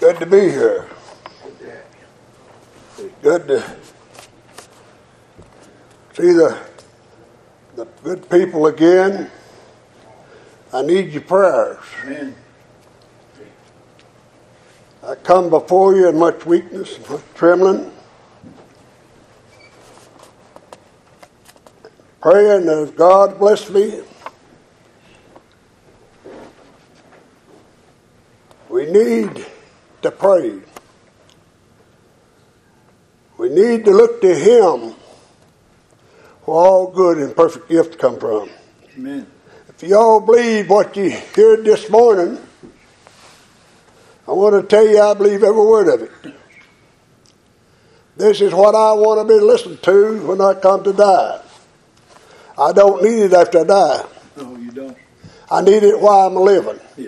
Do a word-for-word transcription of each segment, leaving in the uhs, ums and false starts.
Good to be here. It's good to see the, the good people again. I need your prayers. Amen. I come before you in much weakness and much trembling, praying that God bless me. We need to pray. We need to look to Him where all good and perfect gifts come from. Amen. If you all believe what you heard this morning, I want to tell you I believe every word of it. This is what I want to be listened to when I come to die. I don't need it after I die. No, you don't. I need it while I'm living. Yeah.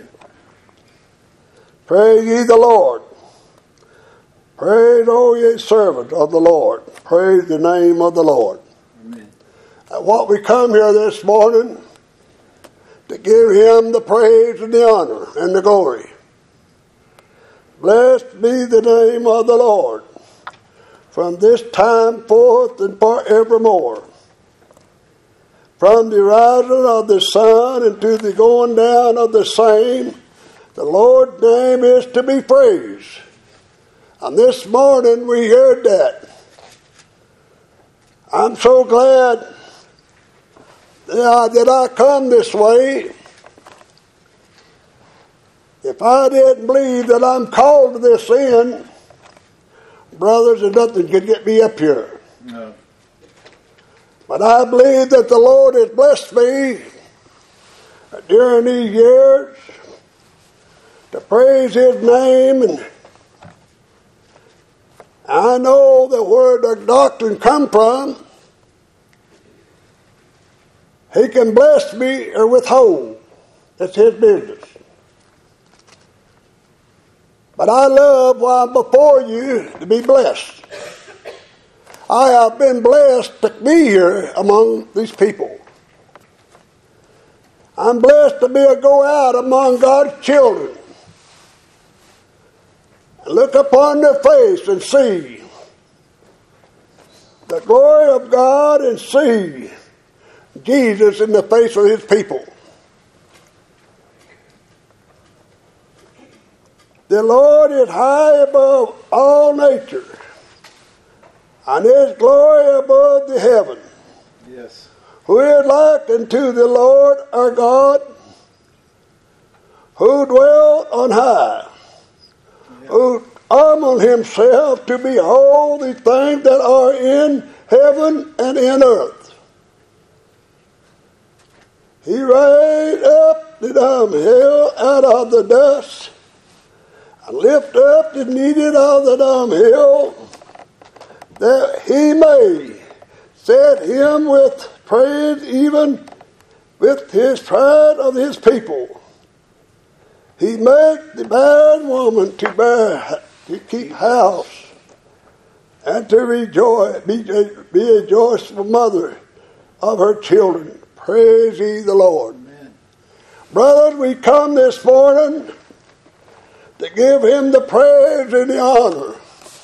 Praise ye the Lord. Praise, O ye servants of the Lord. Praise the name of the Lord. Amen. Uh, what we come here this morning to give Him the praise and the honor and the glory. Blessed be the name of the Lord from this time forth and forevermore. From the rising of the sun unto the going down of the same, the Lord's name is to be praised. And this morning we heard that. I'm so glad that I come this way. If I didn't believe that I'm called to this end, brothers, and nothing could get me up here. No. But I believe that the Lord has blessed me during these years to praise His name, and I know that where the doctrine come from, He can bless me or withhold. That's His business. But I love while I'm before you to be blessed. I have been blessed to be here among these people. I'm blessed to be able to go out among God's children and look upon their face and see the glory of God and see Jesus in the face of His people. The Lord is high above all nature, and His glory above the heaven. Yes. Who is like unto the Lord our God, who dwelt on high, yeah. Who humbled Himself to behold the things that are in heaven and in earth. He raised up the dunghill out of the dust, and lift up the needed of the dunghill, that He may set him with praise, even with His pride of His people. He made the barren woman to bear, to keep house, and to rejoice, be, be a joyful mother of her children. Praise ye the Lord. Amen. Brothers, we come this morning to give Him the praise and the honor.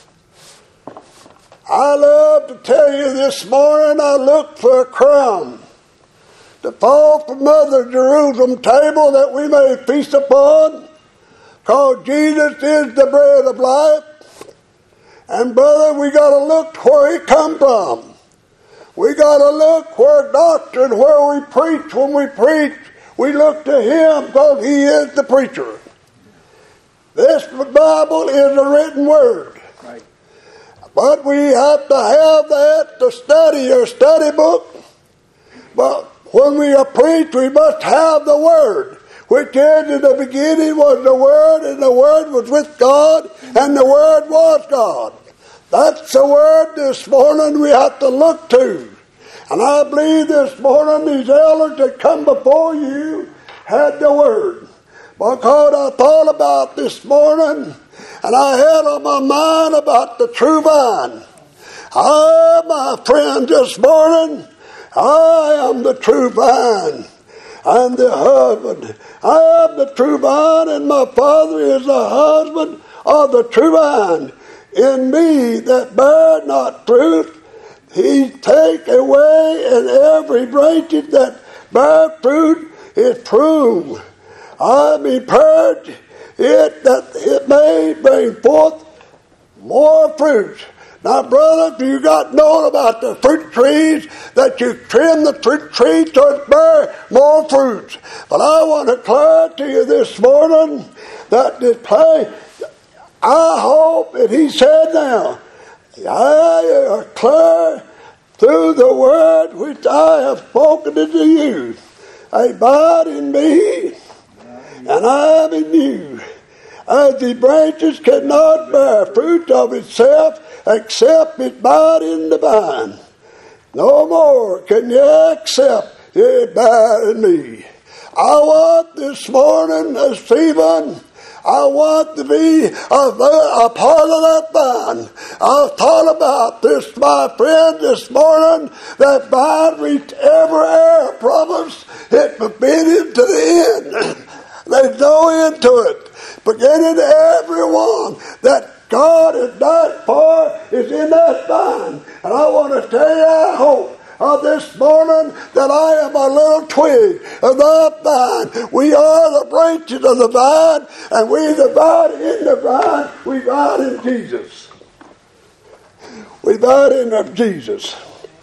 I love to tell you this morning I looked for a crown to fall from Mother Jerusalem table that we may feast upon, because Jesus is the bread of life. And brother, we got to look where He come from. We got to look where doctrine, where we preach. When we preach, we look to Him because He is the preacher. This Bible is a written word. Right. But we have to have that to study our study book. But when we are preached, we must have the Word, which is in the beginning was the Word, and the Word was with God, and the Word was God. That's the Word this morning we have to look to. And I believe this morning these elders that come before you had the Word. Because I thought about this morning, and I had on my mind about the true vine. I, my friend, this morning, I am the true vine. I'm the husband. I am the true vine, and my Father is the husband of the true vine. In me that bear not fruit, he take away, and every branch that bear fruit is pruned. I be purged, it that it may bring forth more fruits. Now, brother, if you got known about the fruit trees, that you trim the fruit trees so it bear more fruits. But I want to declare to you this morning that this play, I hope, and he said now, I declare through the word which I have spoken to you, abide in me, and I am in you. As the branches cannot bear fruit of itself except it abide in the vine, no more can you accept it abide in me. I want this morning, Stephen, I want to be a, a part of that vine. I thought about this, my friend, this morning. That vine reached every air promise. It beginning to the end. There's no end to it. Beginning to everyone that God has died for is in that vine. And I want to tell you, I hope of this morning that I am a little twig of that vine. We are the branches of the vine, and we abide in the vine. We abide in Jesus. We abide in Jesus.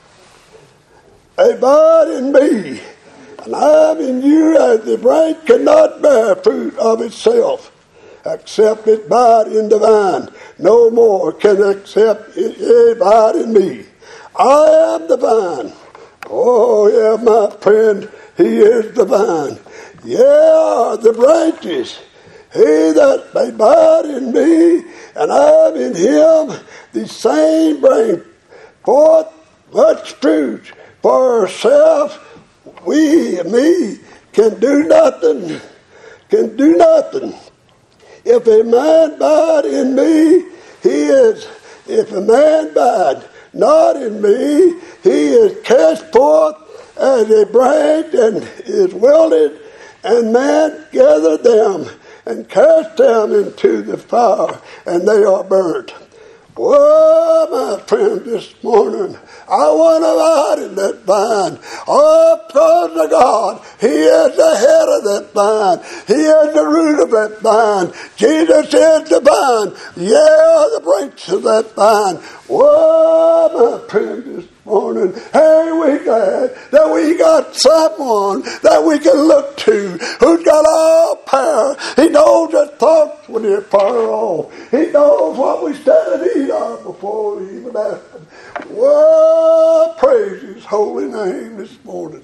Abide in me, and I am in you, as the branch cannot bear fruit of itself, except it abide in the vine. No more can except it abide in me. I am the vine. Oh, yeah, my friend, he is the vine. Yeah, the branches. He that abide in me, and I am in him, the same bring forth much fruit. For ourselves, we, me, can do nothing. Can do nothing. If a man abide in me, he is, if a man abide not in me, he is cast forth as a branch and is wilted, and man gather them and cast them into the fire, and they are burnt. Whoa, my friend, this morning, I want to abide in that vine. Oh, praise to God. He is the head of that vine. He is the root of that vine. Jesus is the vine. Yeah, the branch of that vine. Whoa, my friend, this morning, hey, we glad that we got someone that we can look to who's got all power. He knows the thoughts when they're far off. He knows what we stand in need of before we even ask him. Whoa, praise his holy name this morning.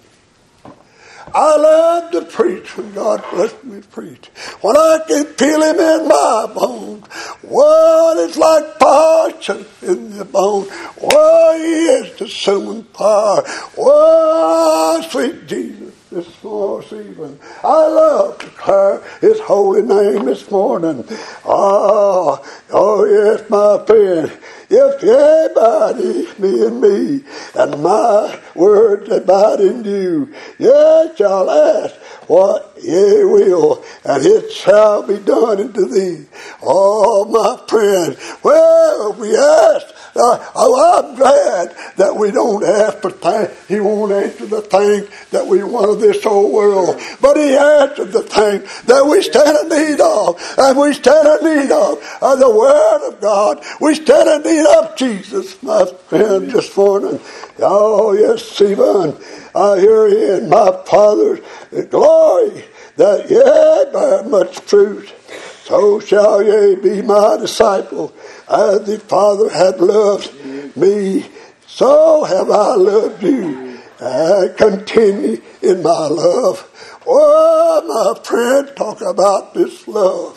I love to preach when God blessed me to preach. When I can feel him in my bones. What it's like passion in the bone. Whoa, he is the consuming fire. Whoa, sweet Jesus, this morning. I love to declare his holy name this morning. Oh, oh yes, my friend. If ye abide me in me, and my words abide in you, ye shall ask what ye will, and it shall be done unto thee. Oh, my friend, well, we ask. Uh, oh, I'm glad that we don't ask for things. He won't answer the thing that we want of this whole world. But he answered the thing that we stand in need of. And we stand in need of, of the Word of God. We stand in need of Jesus, my friend, this morning. Oh, yes, Stephen, I hear you in my Father's glory that ye bear much fruit. So shall ye be my disciple. As the Father hath loved me, so have I loved you. I continue in my love. Oh, my friend, talk about this love.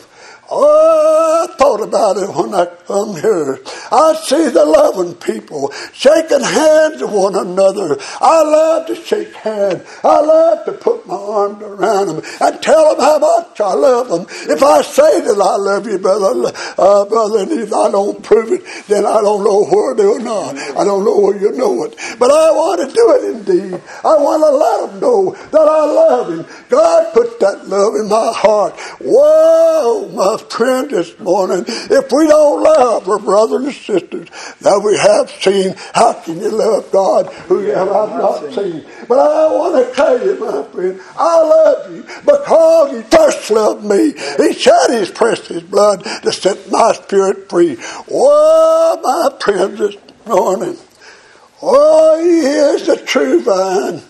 Oh, I thought about it when I come here. I see the loving people shaking hands with one another. I love to shake hands. I love to put my arms around them and tell them how much I love them. If I say that I love you, brother, uh, brother, and if I don't prove it, then I don't know where they're not. I don't know where you know it. But I want to do it indeed. I want to let them know that I love him. God put that love in my heart. Whoa, my friend, this morning, if we don't love our brothers and sisters that we have seen, how can you love God who you have not seen? But I want to tell you, my friend, I love you because he first loved me. He shed his precious blood to set my spirit free. Oh, my friend, this morning, oh, he is the true vine.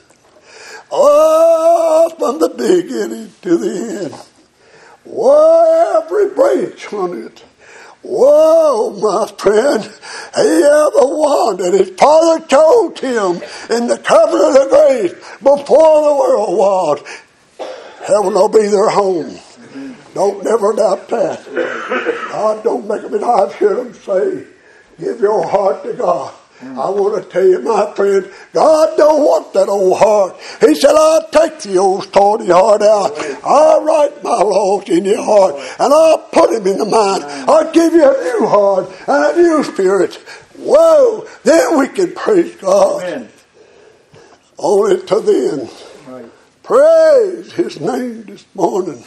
Oh, from the beginning to the end. Whoa, every branch on it. Whoa, my friend, he ever wanted. His father told him in the covenant of grace before the world was, heaven will be their home. Don't never doubt that. God don't make them, and I've heard him say, give your heart to God. I want to tell you, my friend, God don't want that old heart. He said, I'll take the old stony heart out. I'll write my laws in your heart, and I'll put them in the mind. I'll give you a new heart and a new spirit. Whoa, then we can praise God. Amen. Only to then. Right. Praise his name this morning.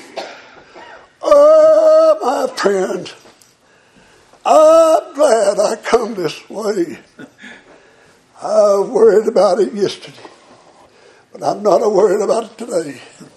Oh, my friend, I'm glad I come this way. I was worried about it yesterday, but I'm not worried about it today.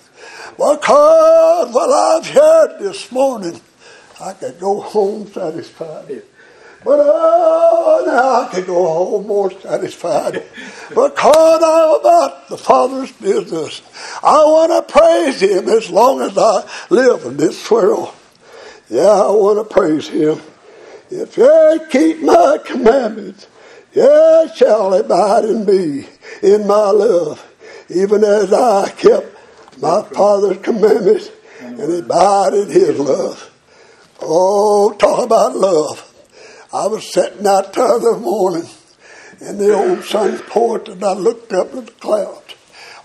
Because what I've heard this morning, I could go home satisfied. But oh, now I can go home more satisfied. Because I'm about the Father's business. I want to praise him as long as I live in this world. Yeah, I want to praise him. If you keep my commandments, you shall abide in me, in my love, even as I kept my Father's commandments and abide in his love. Oh, talk about love. I was sitting out the other morning in the old son's porch, and I looked up at the clouds.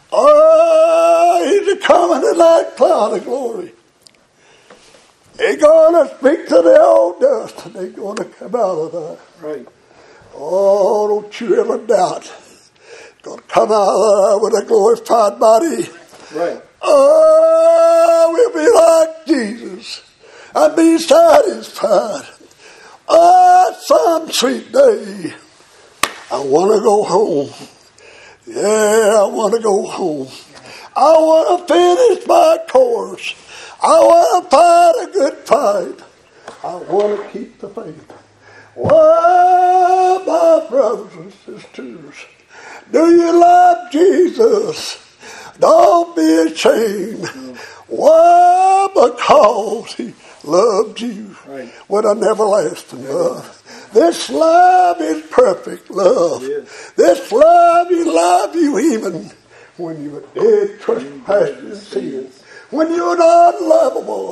Oh, he's a coming in that cloud of glory. He's going to speak to the old dust, and they're going to come out of that. Right. Oh, don't you ever doubt. He's going to come out of there with a glorified body. Right. Oh, we'll be like Jesus and be satisfied. Oh, some sweet day, I want to go home. Yeah, I want to go home. I want to finish my course. I want to fight a good fight. I want to keep the faith. Well, my brothers and sisters, do you love Jesus? Don't be ashamed. Why? Because he loved you right. with an everlasting love. This love is perfect love. Yes. This love, he loved you even when you were dead, trespasses and sins. When you were unlovable.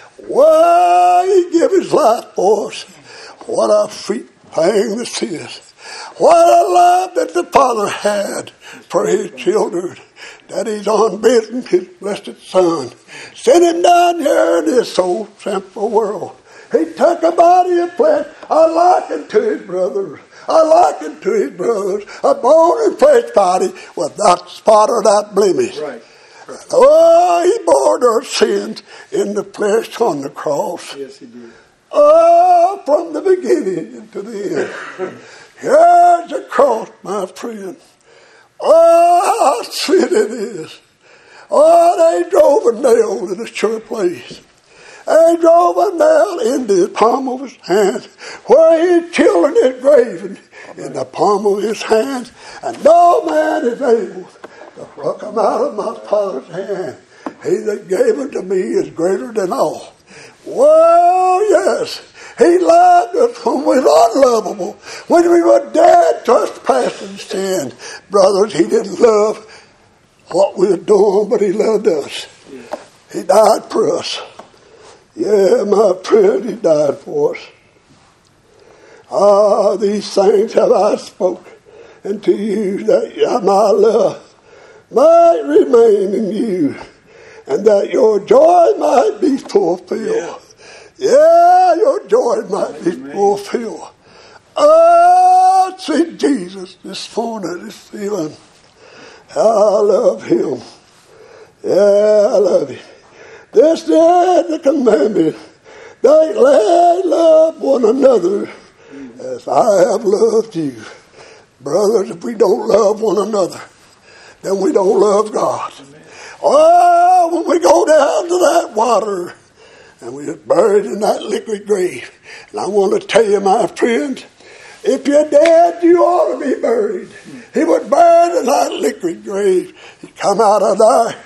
Why, he gave his life for us. What a sweet thing this is. What a love that the Father had for his children. That he's unbidden his blessed Son. Sent him down here in this so simple world. He took a body of flesh. I likened to his brothers. I likened to his brothers. A bone and flesh body without spot or without blemish. Right. Right. Oh, he bore their sins in the flesh on the cross. Yes, he did. Oh, from the beginning to the end. Here's the cross, my friend. Oh, how sweet it is. Oh, they drove a nail in a sure place. They drove a nail into the palm of his hand, where his children is graven in the palm of his hand, and no man is able to pluck them out of my Father's hand. He that gave it to me is greater than all. Well, yes, he loved us when we were unlovable, when we were dead, trespassing sin. Brothers, he didn't love what we were doing, but he loved us. He died for us. Yeah, my friend, he died for us. Ah, these things have I spoken unto you, that my love might remain in you, and that your joy might be fulfilled. Yeah, yeah, your joy might be Amen. fulfilled. Oh, sweet Jesus, this morning, this feeling. I love him. Yeah, I love him. This is the commandment, that let love one another as I have loved you. Brothers, if we don't love one another, then we don't love God. Amen. Oh, when we go down to that water and we're buried in that liquid grave, and I want to tell you, my friend, if you're dead, you ought to be buried. He was buried in that liquid grave. He come out of there.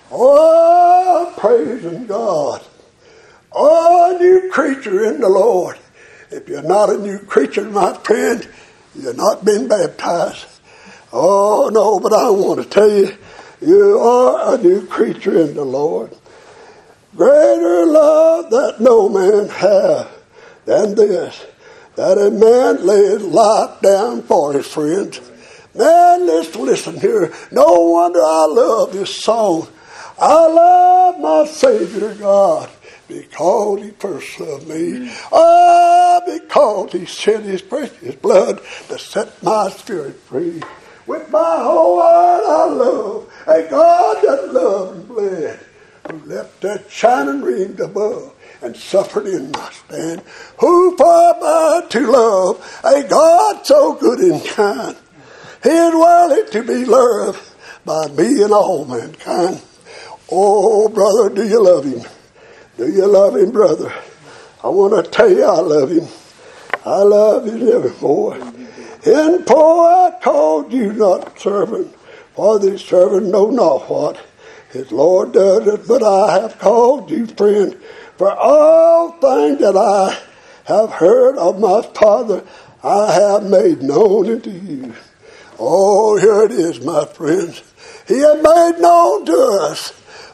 Oh, praising God. Oh, a new creature in the Lord. If you're not a new creature, my friend, you've not been baptized. Oh, no, but I want to tell you, you are a new creature in the Lord. Greater love that no man hath than this, that a man lay his life down for his friends. Man, let's listen here. No wonder I love this song. I love my Savior God, because he first loved me. Ah, oh, because he shed his precious blood to set my spirit free. With my whole heart I love a God that loved and bled, who left that shining ring above and suffered in my stand. Who for my to love a God so good and kind, he is worthy to be loved by me and all mankind. Oh, brother, do you love him? Do you love him, brother? I want to tell you I love him. I love him evermore. And poor I called you not servant, for the servant know not what his Lord does it, but I have called you friend. For all things that I have heard of my Father, I have made known unto you. Oh, here it is, my friends. He has made known to us.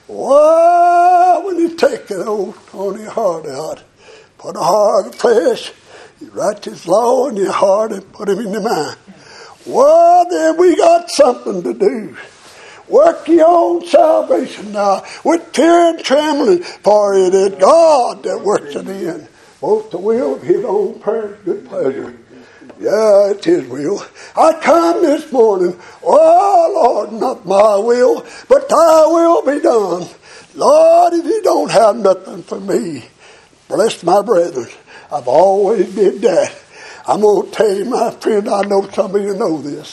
Why, when you take an old stony heart out, put a heart of flesh, you write his law in your heart and put him in your mind. Well, then we got something to do. Work your own salvation now with fear and trembling, for it is God that works it in, both the will of his own good pleasure. Yeah, it's his will. I come this morning, oh Lord, not my will, but thy will be done. Lord, if you don't have nothing for me, bless my brethren. I've always did that. I'm going to tell you, my friend, I know some of you know this.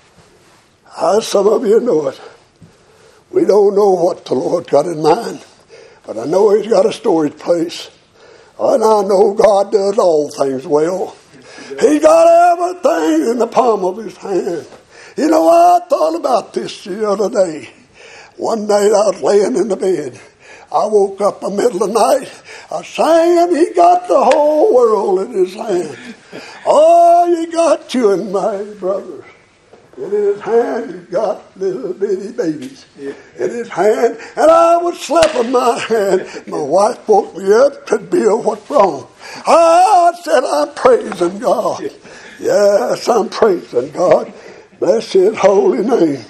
I, some of you know it. We don't know what the Lord got in mind, but I know he's got a storage place. And I know God does all things well. He got everything in the palm of his hand. You know, I thought about this the other day. One night I was laying in the bed. I woke up in the middle of the night. I sang, and he got the whole world in his hand. Oh, he got you and my brothers. In his hand, he got little bitty babies. Yeah. In his hand, and I was slapping my hand. My wife woke me up, said, Bill, what's wrong? I said, I'm praising God. Yes, I'm praising God. Bless his holy name.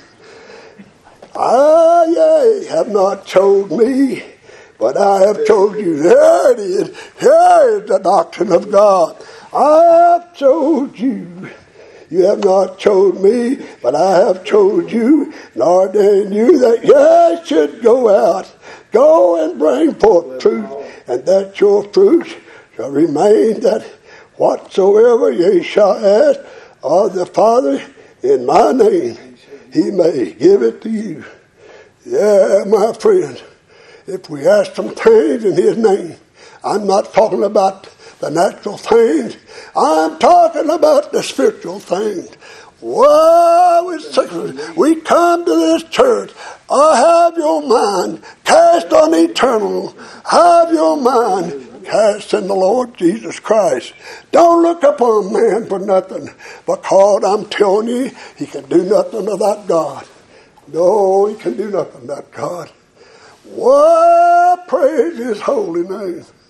I, ye have not chose me, but I have chose you. There it is. Here is the doctrine of God. I have chose you. You have not chosen me, but I have chosen you and ordained you that ye should go out. Go and bring forth truth, and that your fruit shall remain, that whatsoever ye shall ask of the Father in my name, he may give it to you. Yeah, my friend, if we ask some things in his name, I'm not talking about the natural things. I'm talking about the spiritual things. Whoa, we come to this church. I have your mind cast on eternal. Have your mind cast in the Lord Jesus Christ. Don't look upon man for nothing, because I'm telling you, he can do nothing without God. No, he can do nothing without God. Whoa, praise his holy name.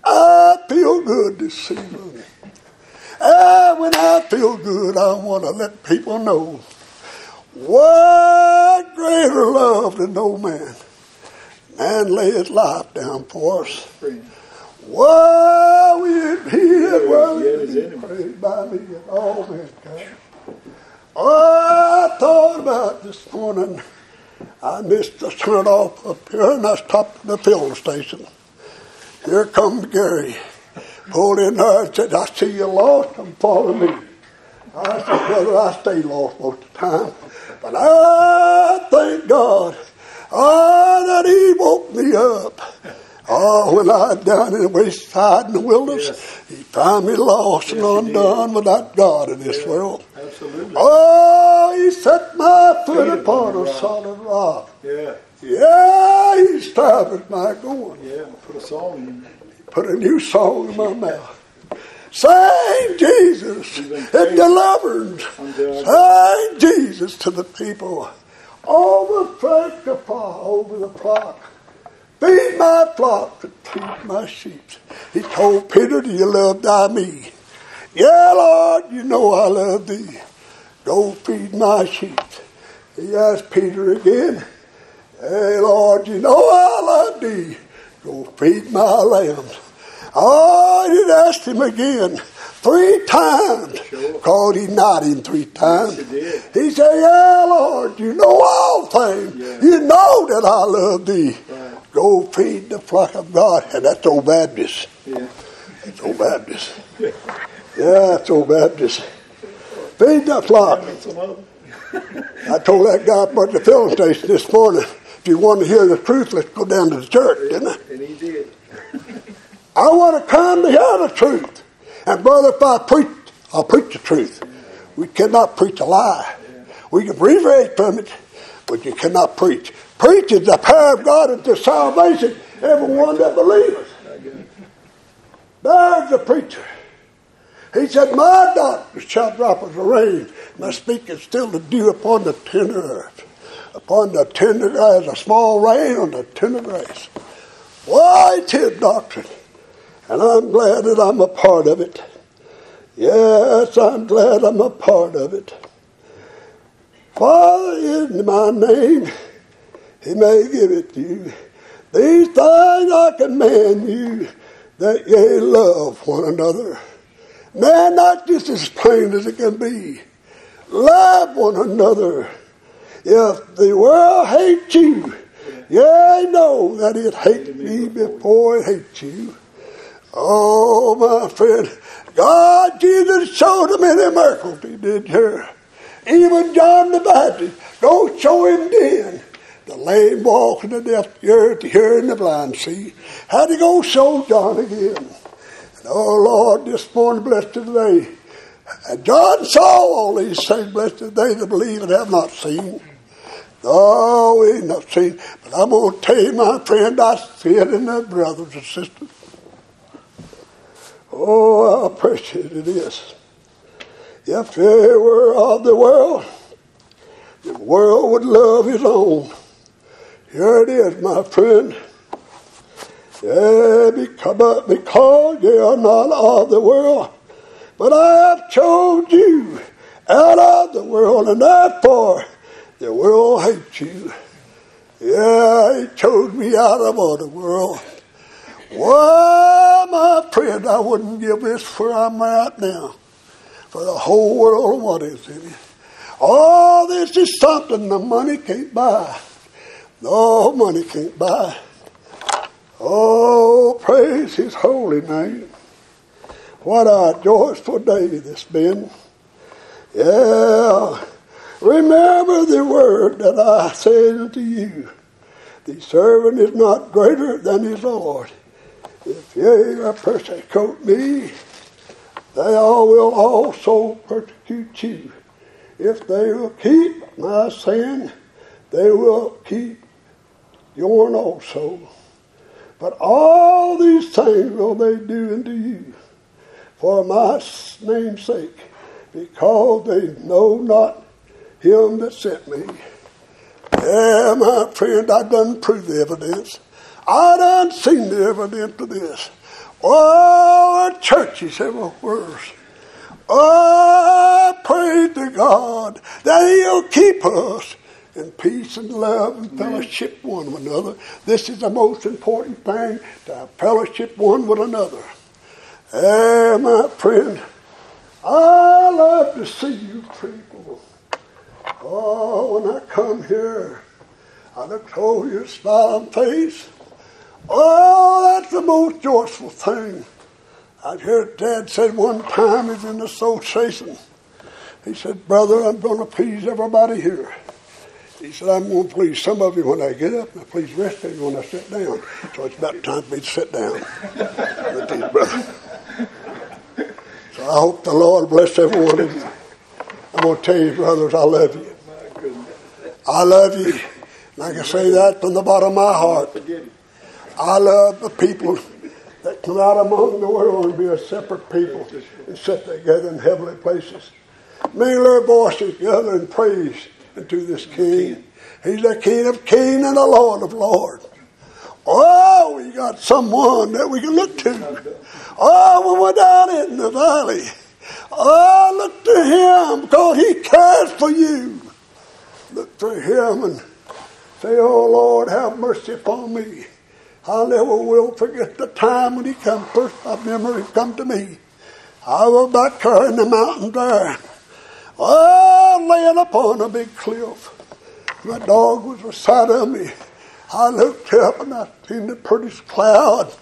I feel good this evening. And when I feel good, I want to let people know what greater love than no man. Man lay his life down for us. Why we be worthy praised by me and all mankind. Oh, I thought about this morning. I missed the turn off up here, and I stopped at the filling station. Here comes Gary. Pulled in there and said, I see you lost, come follow me. I said, brother, I stay lost most of the time. But I thank God, oh, that he woke me up. Oh, when I was down in the wayside in the wilderness, yes. He found me lost yes, and undone without God in this yeah, world. Absolutely. Oh, he set my foot Feet upon a solid rock. Yeah. Yeah, he established my going. Yeah, put a song in. Put a new song in my mouth. Sing Jesus and deliverance. Sing Jesus to the people. Over the the flock, over the flock. Feed my flock and feed my sheep. He told Peter, do you love thy me? Yeah, Lord, you know I love thee. Go feed my sheep. He asked Peter again, hey, Lord, you know I love thee. Go feed my lambs. Oh, he asked him again three times. Sure. Called him not him three times. Yes, he said, yeah, Lord, you know all things. Yeah. You know that I love thee. Right. Go feed the flock of God. And that's old Baptist. Yeah. That's old Baptist. Yeah, that's old Baptist. Feed the flock. I told that guy up at the filling station this morning, if you want to hear the truth, let's go down to the church, didn't I? And he did. I want to come to hear the truth. And brother, if I preach, I'll preach the truth. We cannot preach a lie. We can reiterate from it, but you cannot preach. Preach is the power of God unto salvation, everyone that believeth. There's the preacher. He said, my doctrine shall drop as the rain. My speaking still the dew upon the tender earth. Upon the tender grass, a small rain on the tender grass. Why, it's his doctrine. And I'm glad that I'm a part of it. Yes, I'm glad I'm a part of it. Father, in my name, he may give it to you. These things I command you, that ye love one another. Man, not just as plain as it can be. Love one another. If the world hates you, ye know that it hates me before it hates you. Oh, my friend, God, Jesus showed them many miracles he did here. Even John the Baptist, go show him then. The lame walk and the deaf hear, the hearing the blind see. Had to go show John again. And oh, Lord, this morning, blessed today. And John saw all these things, blessed today, that believe and have not seen. No, we ain't not seen. But I'm going to tell you, my friend, I see it in the brothers and sisters. Oh, how precious it is. If they were of the world, the world would love his own. Here it is, my friend. Yeah, because, because ye are not of the world, but I have chosen you out of the world, and therefore the world hates you. Yeah, he chose me out of all the world. Well, my friend, I wouldn't give this where I'm at now for the whole world and what is in it. All this is something the money can't buy. No, money can't buy. Oh, praise his holy name. What a joyful day this been. Yeah. Remember the word that I said unto you. The servant is not greater than his Lord. If ye persecute me, they all will also persecute you. If they will keep my saying, they will keep yours also. But all these things will they do unto you for my name's sake, because they know not him that sent me. Yeah, my friend, I done proved the evidence. I done seen the evidence of this. Oh, churches everywhere. Oh, pray to God that He'll keep us in peace and love and fellowship one with another. This is the most important thing, to have fellowship one with another. Hey, my friend, I love to see you people. Oh, when I come here, I look over your smiling face. Oh, that's the most joyful thing. I heard Dad said one time he's in the association. He said, brother, I'm going to please everybody here. He said, I'm going to please some of you when I get up, and I please the rest of you when I sit down. So it's about time for me to sit down with these brothers. So I hope the Lord bless every one of you. I'm going to tell you, brothers, I love you. I love you. And I can say that from the bottom of my heart. I love the people that come out among the world and be a separate people and sit together in heavenly places. Mingle their voices together in praise unto this King. He's the King of kings and the Lord of lords. Oh, we got someone that we can look to. Oh, when we're down in the valley. Oh, look to Him because He cares for you. Look to Him and say, oh, Lord, have mercy upon me. I never will forget the time when He come first. I remember He come to me. I was back there in the mountain there. Oh, laying upon a big cliff. My dog was beside of me. I looked up and I seen the prettiest cloud.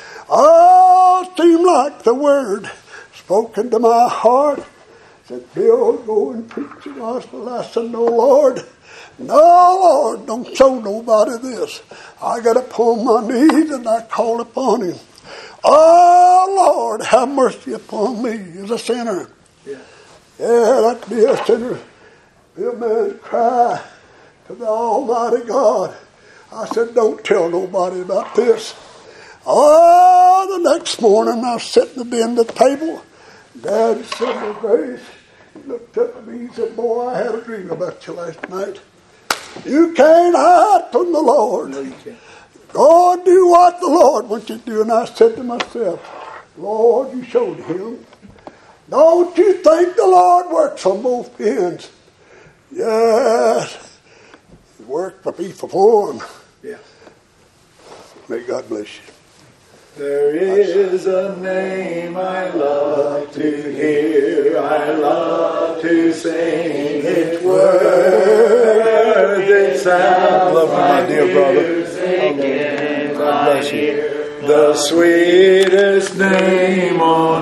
Oh, it seemed like the word spoken to my heart. Said, Bill, go and preach the gospel. I said, no, Lord. No, Lord, don't show nobody this. I got upon my knees and I called upon Him. Oh, Lord, have mercy upon me as a sinner. Yeah, yeah, that'd be a sinner. Be a man cry to the Almighty God. I said, don't tell nobody about this. Oh, the next morning I was sitting at the end of the table. Dad said to Grace, he looked up at me and said, boy, I had a dream about you last night. You can't hide from the Lord. No, you can't. Go do what the Lord wants you to do. And I said to myself, Lord, you showed Him. Don't you think the Lord works on both ends? Yes. He worked for me for one. Yeah. May God bless you. There is a name I love to hear, I love to sing its worthy sound. Love you, my dear brother. God bless you. The sweetest name on